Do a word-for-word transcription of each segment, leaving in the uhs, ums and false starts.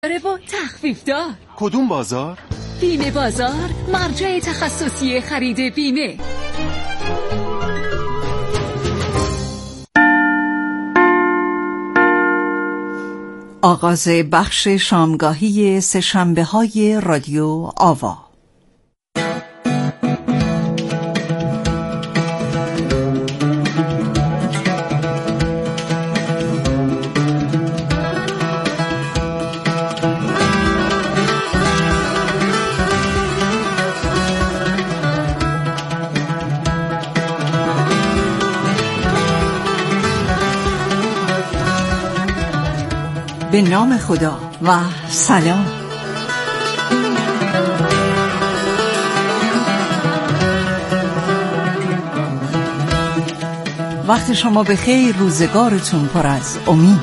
داره با تخفیف دار. کدوم بازار؟ بیمه بازار، مرجع تخصصی خرید بیمه. آغاز بخش شامگاهی سه‌شنبه های رادیو آوا. به نام خدا و سلام. وقت شما به خیر، روزگارتون پر از امید.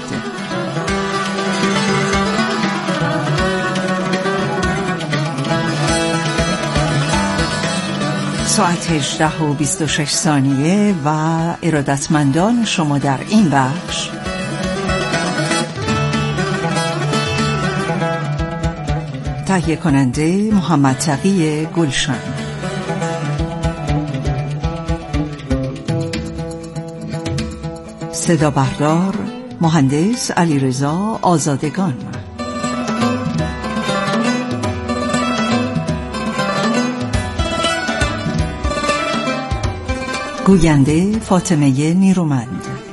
ساعت هجده و بیست و شش ثانیه و ارادتمندان شما در این بخش تهیه کننده محمد تقی گلشن، صدا بردار مهندس علیرضا آزادگان، گوینده فاطمه نیرومند.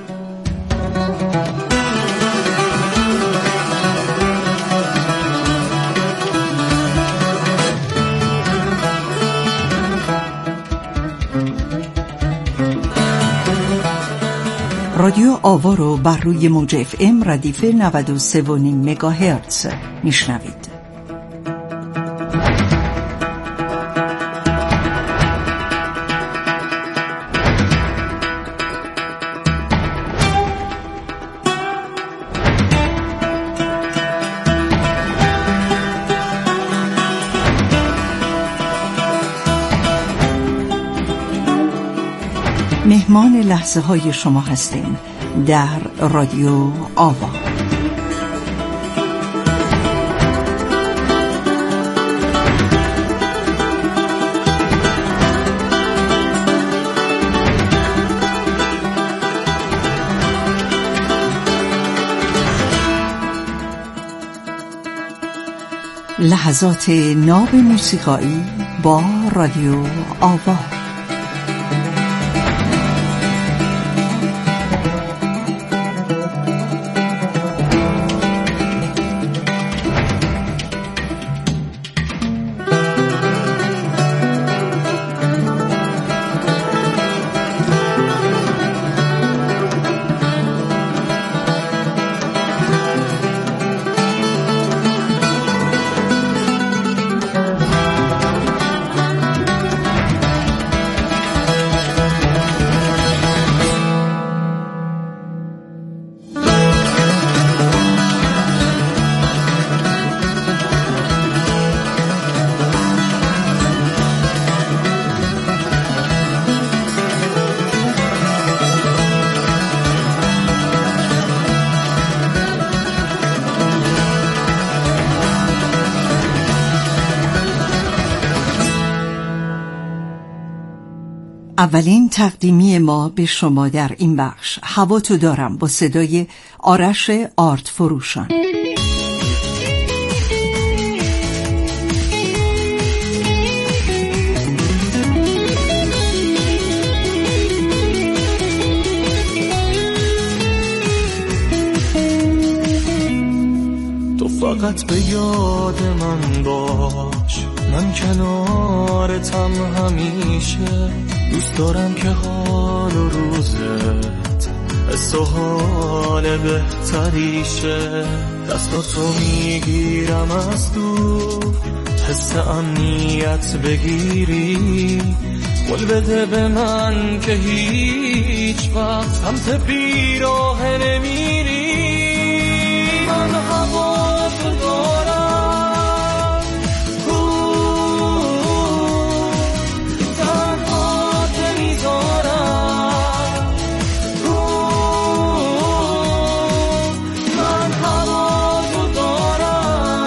رادیو آوا رو بر روی موج اف ام ردیف نود و سه و نیم مگاهرتز میشنوید. مهمان لحظه های شما هستیم در رادیو آوا. لحظات ناب موسیقایی با رادیو آوا. اولین تقدیمی ما به شما در این بخش هوا تو دارم با صدای آرش آرت فروشان. تو فقط به یاد من باش، من کنارتم همیشه. دوست دارم که حال و روزت حس و حال بهتریشه. دستاتو میگیرم از دور، حس امنیت بگیری. قول بده به من که هیچ وقت سمت بیراه نمیری. من هوا تو دارم، من هوا تو دارم.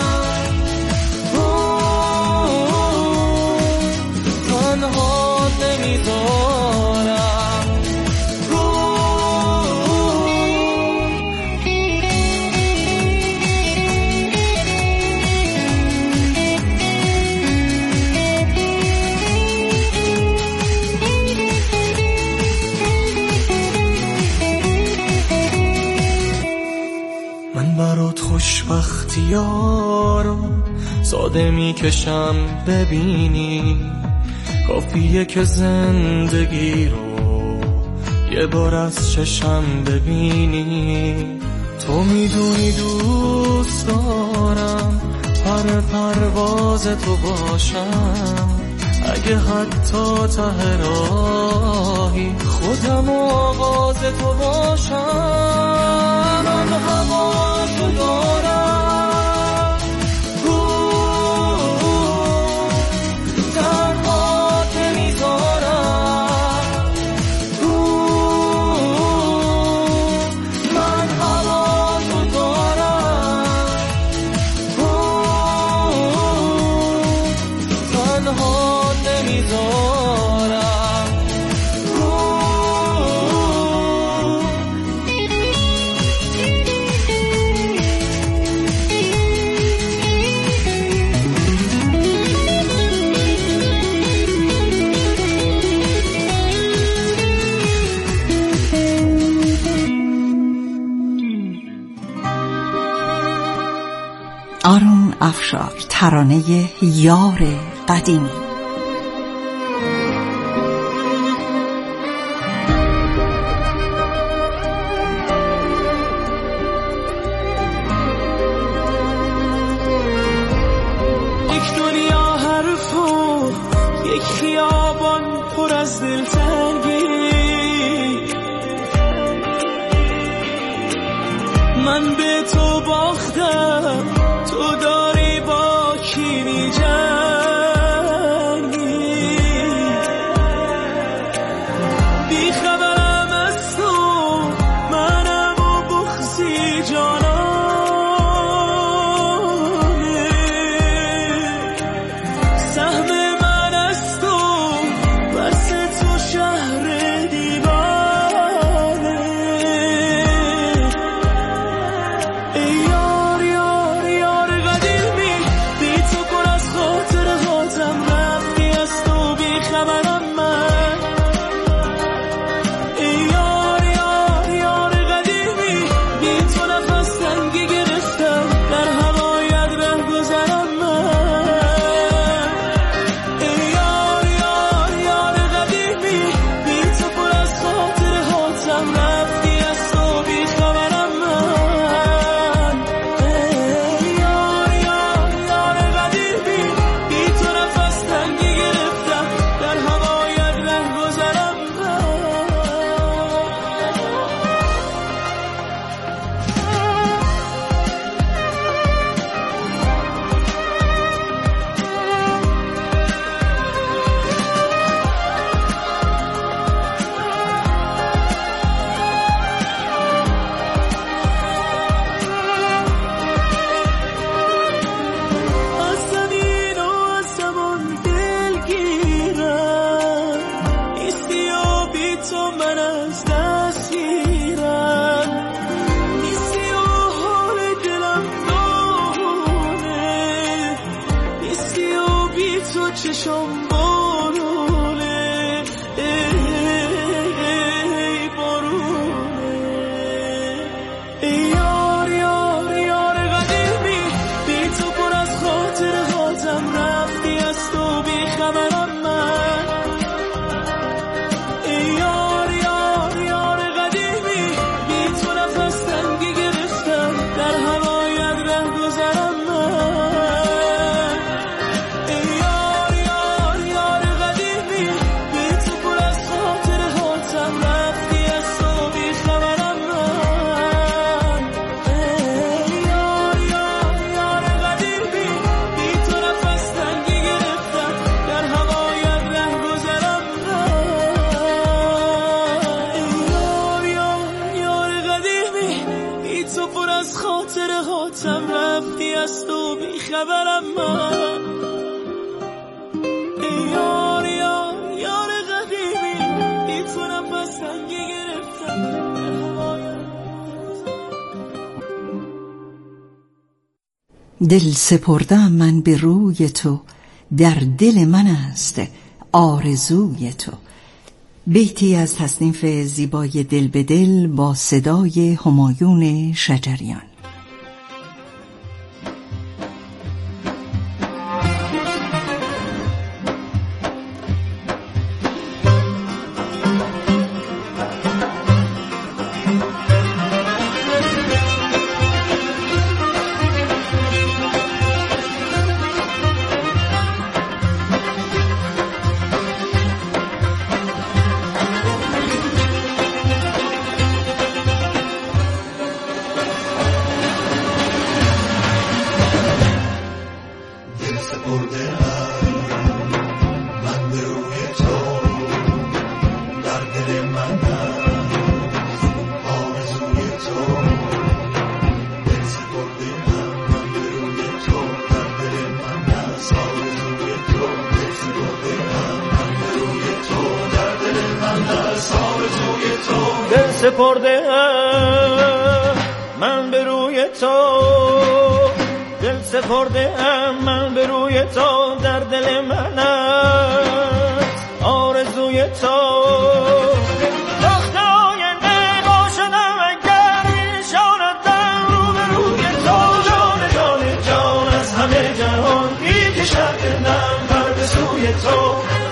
خوشبختی‌ها رو ساده میکشم ببینی، کافیه که زندگی رو یه بار از چشم ببینی. تو میدونی دوست دارم پر پرواز تو باشم، اگه حتی ته راهی خودم آغاز تو باشم. من هوا تو دارم، تنها نمیذارم. من هوا تو دارم، تنها نمیذارم. آرون افشار، ترانه یار قدیمی. یک دنیا حرف و یک خیابان پر از دلتنگی، من به تو باختم، تو داری با کی می جنگی. بی خبرم از تو، منم و بغضی جانانه. سهم من از تو، بس تو شهر دیوانه. ای یار یار یار قدیمی، بی تو پر از خاطره هاتم، رفتی از تو بی خبرم من. ای یار یار یار قدیمی، بی تو نفس تنگی گرفتم، در هوایت ره گذرم من. ای یار یار یار قدیمی، بی تو پر از خاطره هاتم، رفتی از تو بی خبرم من. ای یار یار یار قدیمی، بی تو نفس تنگی گرفتم، در هوایت ره گذرم من. از زمین و از زمان دلگیرم، نیستی و بی تو من از دست گیرم. نیستی و حال دلم داغونه، نیستی و بی تو چشم بارونه. ای بارونه. ای یار یار یار قدیمی، بی تو پر از خاطره هاتم، رفتی از تو بی خبرم من. ای یار یار یار قدیمی، بی تو نفس تنگی گرفتم، در هوایت ره گذرم من. ای یار یار یار قدیمی، بی تو پر از خاطره هاتم، رفتی از تو بی خبرم من. ای یار یار یار قدیمی، بی تو نفس تنگی گرفتم، در هوایت ره گذرم من. ای یار یار یار قدیمی، بی تو پر از خاطره هاتم، رفتی از تو بی خبرم من. ای یار یار یار قدیمی، بی تو نفس تنگی گرفتم، در هوایت. دل سپردم من به روی تو، در دل من است آرزوی تو. بیتی از تصنیف زیبای دل به دل با صدای همایون شجریان. دل سپرده ام من به روی تو، دل سپرده ام من به روی تو، در دل من است آرزوی تو. وقت آینده باشدم اگر نشاندم رو به روی تو، جان جان جان از همه جهان میکشد دلم پر به سوی تو.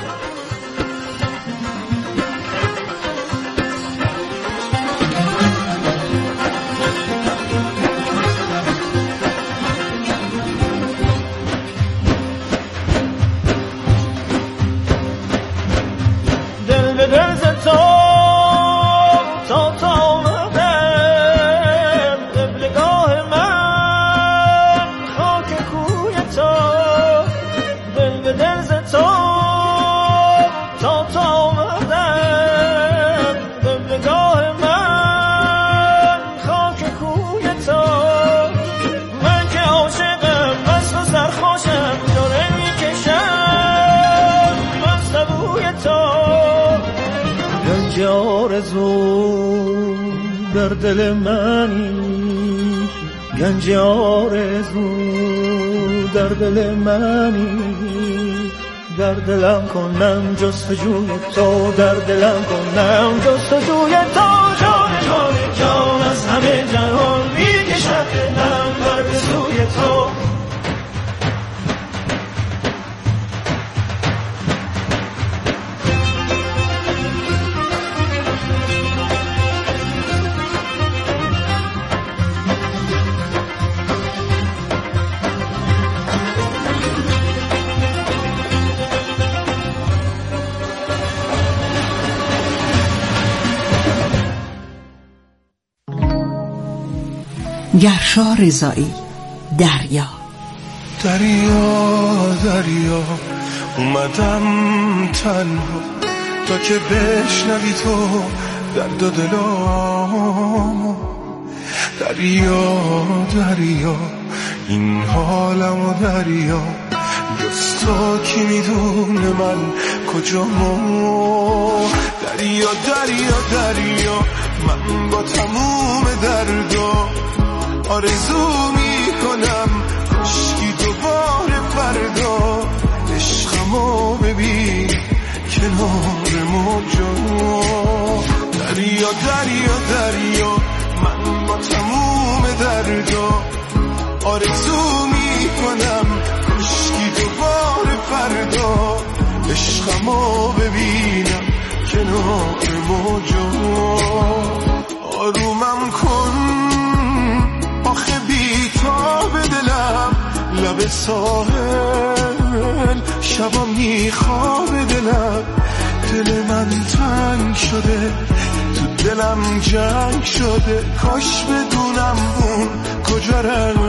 آرزو در دل منی، گنج آرزو در دل منی، در دلم کنم جستجوی تو، در دلم کنم جستجوی تو. جان جان جان از همه جهان میکشد دلم پر به سوی تو. گرشا رضایی، دریا. دریا دریا اومدم تنها تا که بشنوی تو درد و دلامو. دریا دریا این حالمو، دریا جز تو کی میدونه من کجامو. دریا دریا دریا من با تموم دردو آرزو میکنم کاشکی دوباره فردا عشقمو ببین کنار موجا. دریا دریا دریا من با تموم دردا آرزو میکنم کاشکی دوباره فردا عشقمو ببینم کنار موجا. آرومم کن آخه بی تا به دلم لب ساحل، شبا میخواب دلم، دل من تنگ شده تو دلم جنگ شده. کاش بدونم اون کجا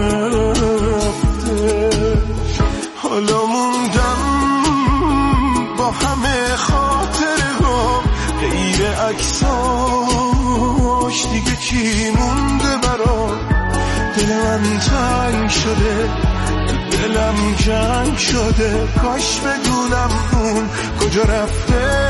رفته. حالا موندم با همه خاطره ها غیر عکساش، دیگه چی مونده برام. دل من تنگ شده تو دلم جنگ شده. کاش بدونم اون کجا رفته.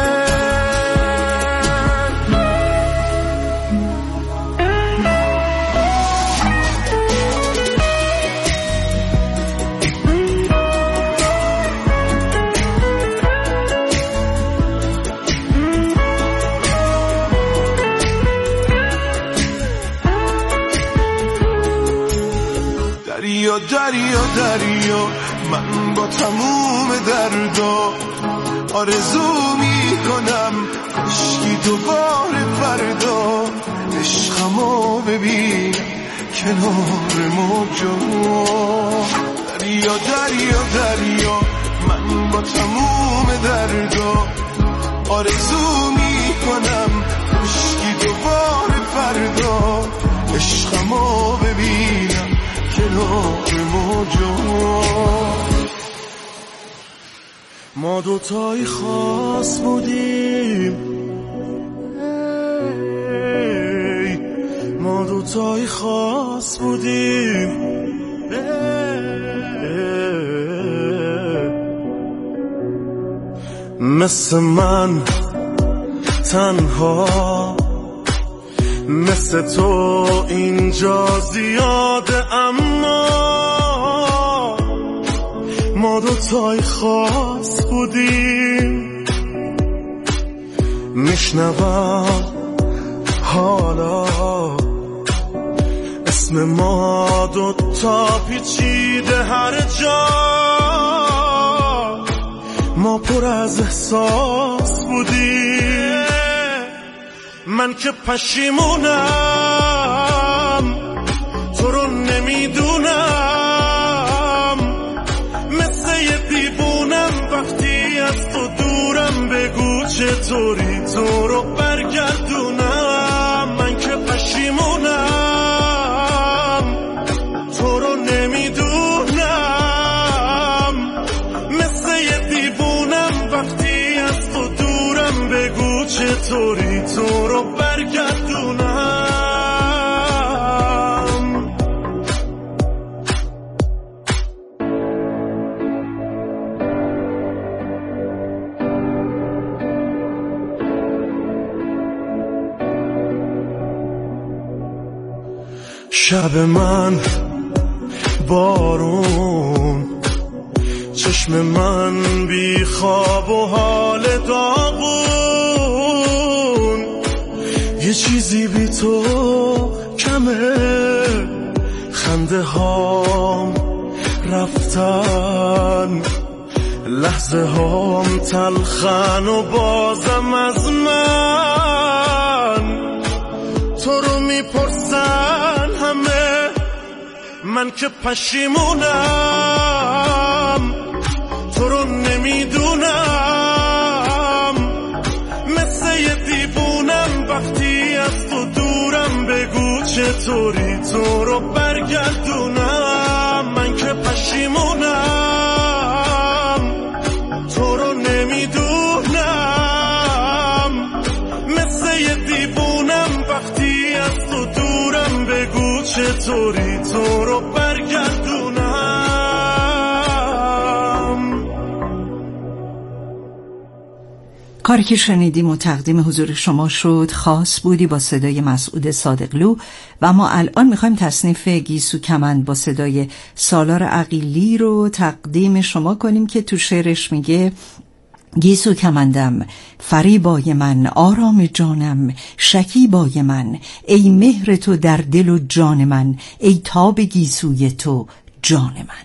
دریا دریا دریا من با تموم دردا آرزو میکنم کاشکی دوباره فردا عشقمو ببین کنار موجا. دریا دریا دریا من با تموم دردا آرزو میکنم کاشکی دوباره فردا عشقمو ببینم کنار موجا. ما دوتایی خاص بودیم، ای ما دوتایی خاص بودیم، مثل من تنها، مثل تو اینجا زیاده، اما ما دوتای خاص بودیم. میشنوم حالا اسم ما دوتا پیچیده هر جا، ما پر از احساس بودیم. من که پشیمونم تو رو نمیدونم، مثل یه دیوونم وقتی از تو دورم، بگو چطوری تو رو برگردونم. من که پشیمونم تو رو نمیدونم، مثل یه دیوونم وقتی از تو دورم، بگو چطوری تو رو برگردونم. شب من بارون، چشم من بی خواب و حال داغون، یه چیزی بی تو کمه، خنده هام رفتن، لحظه هام تلخن و بازم از من تو رو میپرسن همه. من که پشیمونم تو رو نمیدونم، مثل یه دیوونم وقتی از تو دورم، بگو چطوری تو رو برگردونم. من که پشیمونم تو رو نمیدونم، مثل یه دیوونم وقتی از تو دورم، بگو چطوری تو رو برگردونم. کاری که شنیدیم و تقدیم حضور شما شد خاص بودی با صدای مسعود صادقلو، و ما الان میخوایم تصنیف گیسو کمند با صدای سالار عقیلی رو تقدیم شما کنیم که تو شعرش میگه: گیسو کمندم فریبای من، آرام جانم شکیبای من، ای مهر تو در دل و جان من، ای تاب گیسوی تو جان من.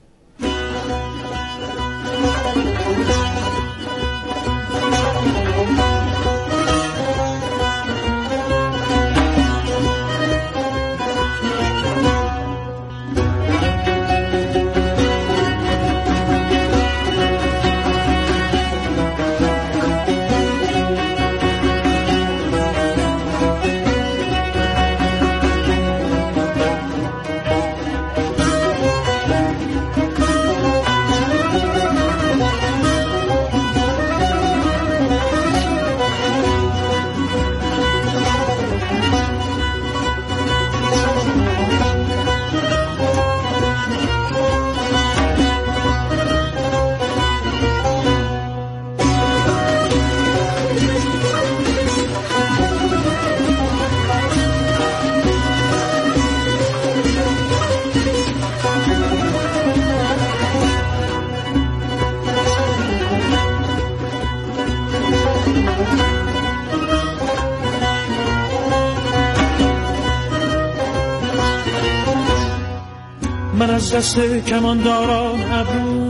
من از دست کمانداران ابرو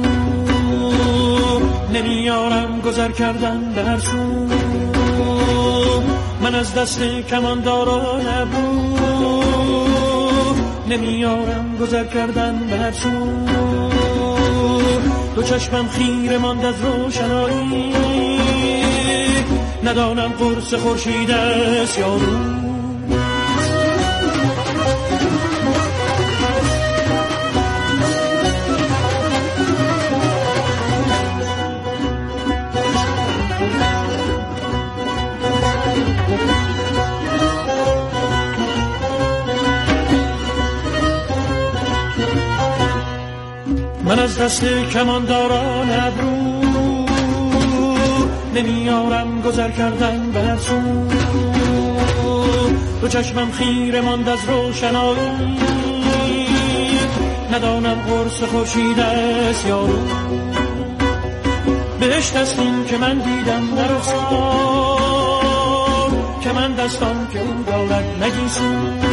نمیارم گذر کردن به هر سو، من از دست کمانداران ابرو نمیارم گذر کردن به هر سو. دو چشمم خیره ماند از روشنایی، ندانم قرص خورشید است یا رو. من از دست کمانداران ابرو نمیارم گذر کردن به هر سو. دو چشمم خیره ماند از روشنایی، ندانم قرص خورشید است یا رو. بهشت است این که من دیدم در رخسار، که من دستان که او دارد نگیسو.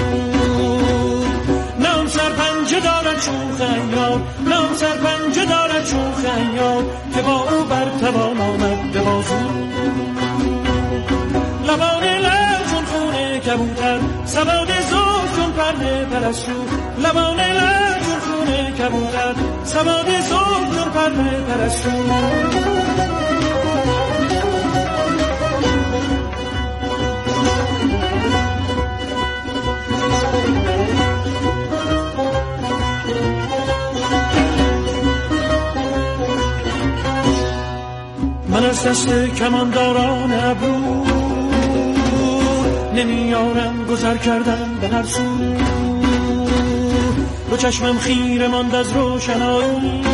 نام سرپنجه دارد شوخ ایار، نام سرپنجه دارد شوخ ایار، که با او بر توان آمد به بازو. لبان لب چون خونه کبوتر، سواد زلف چون پرده پرستو. لبان لب چون خونه کبوتر، سواد زلف چون پرده پرستو. من از دست کمانداران ابرو نمیارم گذر کردن به هر سو. دو چشمم خیره ماند از روشنایی،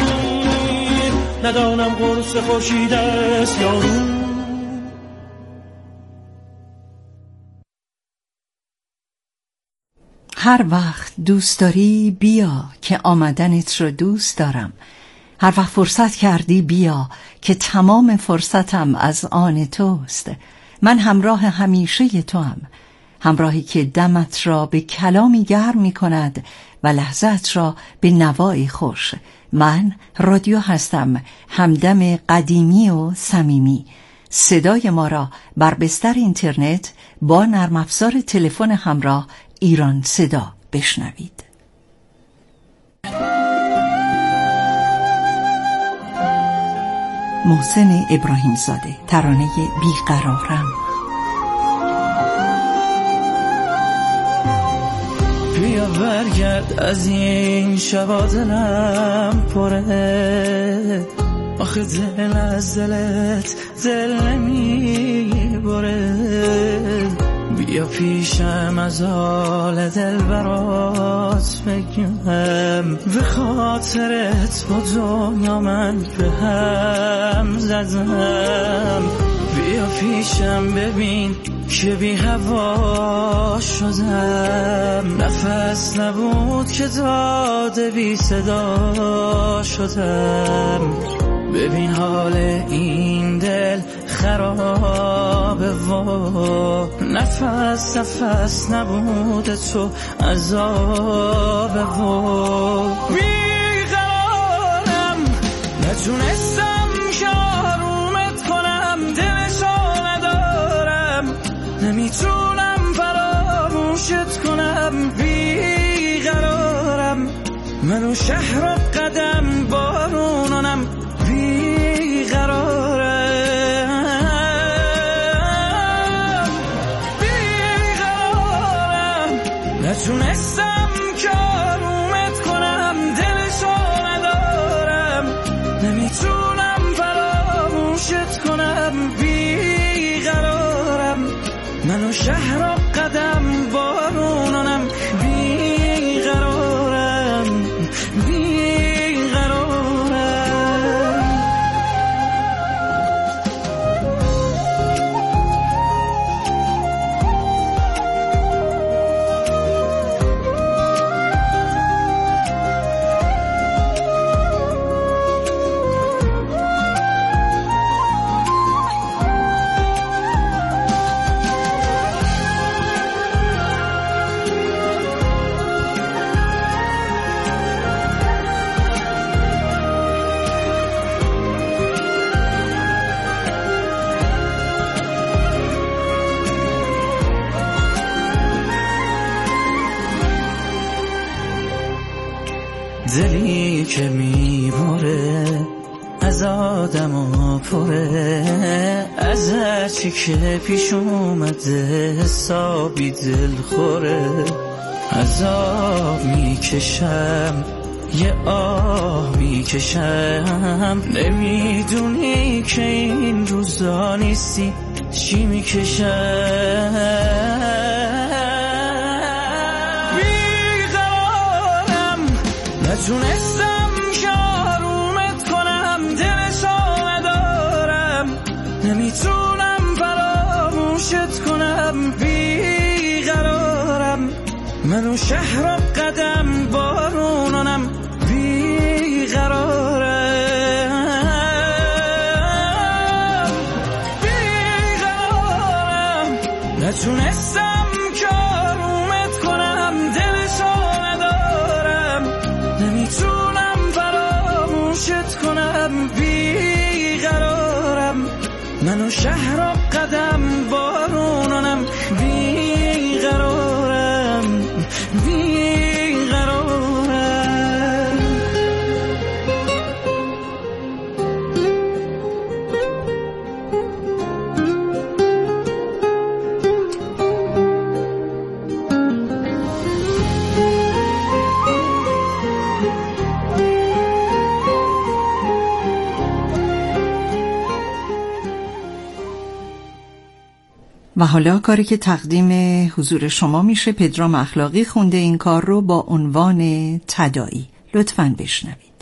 ندانم قرص خورشید است یا رو. هر وقت دوست داری بیا که آمدنت رو دوست دارم. هر وقت فرصت کردی بیا که تمام فرصتم از آن توست. من همراه همیشه تو هم، همراهی که دمت را به کلامی گرم می کند و لحظت را به نوایی خوش. من رادیو هستم، همدم قدیمی و صمیمی. صدای ما را بر بستر اینترنت با نرم افزار تلفن همراه ایران صدا بشنوید. محسن ابراهیم زاده، ترانه بیقرارم. بیا برگرد از این شبا دلم پره، آخه دل از دلت دل نمی بره. بیا پیشم از حال دل برات بگم، به خاطرت با دنیا من به هم زدم. بیا پیشم ببین که بی هوا شدم، نفس نبود که داده بی صدا شدم. ببین حال این دل خرابه و نفس نفس نبود تو عذابه و بیقرارم، نتونستم که آرومت کنم، دلشو ندارم، نمیتونم فراموشت کنم. بیقرارم، منو شهر و قدم بارونانم. بیقرارم بیقرارم، نتونستم که آرومت کنم، دلشو ندارم، نمیتونم فراموشت کنم. بیقرارم، منو شهر و قدم بارونانم. بیقرارم بیقرارم. دلی که میبره از آدم و پره، از هرچی که پیش اومده حسابی دل خوره. عذاب میکشم یه آه میکشم، نمیدونی که این روزا نیستی چی میکشم. بیقرارم، نتونستم که منو شهر قدم بارونانم بیقرارم بیقرارم نتونستم کارومت کنم دلشو ندارم نمیتونم فراموشت کنم بیقرارم منو شهر قدم بارونانم بیقرارم بیقرارم و حالا کاری که تقدیم حضور شما میشه پدرام اخلاقی خونده این کار رو با عنوان تداعی. لطفاً بشنوید.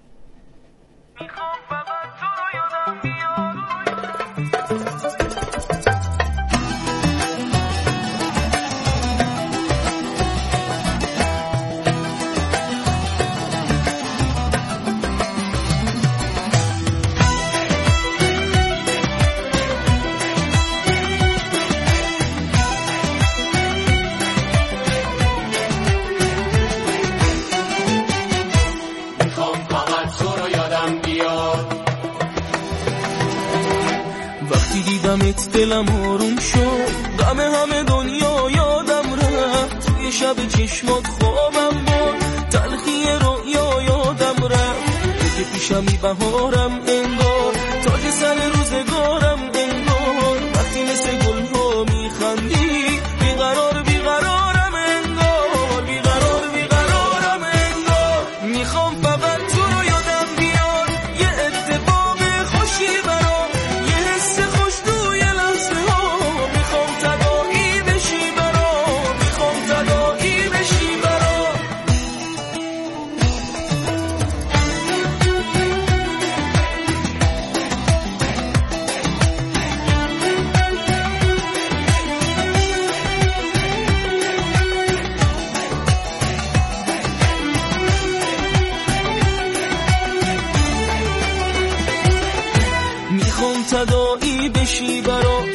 دلم آروم شد غم همه دنیا یادم رفت توی شب چشمات خوابم بود تلخی رویا یادم رفت تو که پیشمی بهارم انگار تاج سر روزگارم انگار وقتی مثل گل ها میخندی بیقرار بیقرارم انگار بیقرار بیقرارم انگار میخوام فقط تو رو یادم بیاد یه اتفاق خوشی برام یه حس خوش توی لحظه ها میخوام تداعی بشی برام میخوام تداعی بشی برام میخوام تداعی بشی برام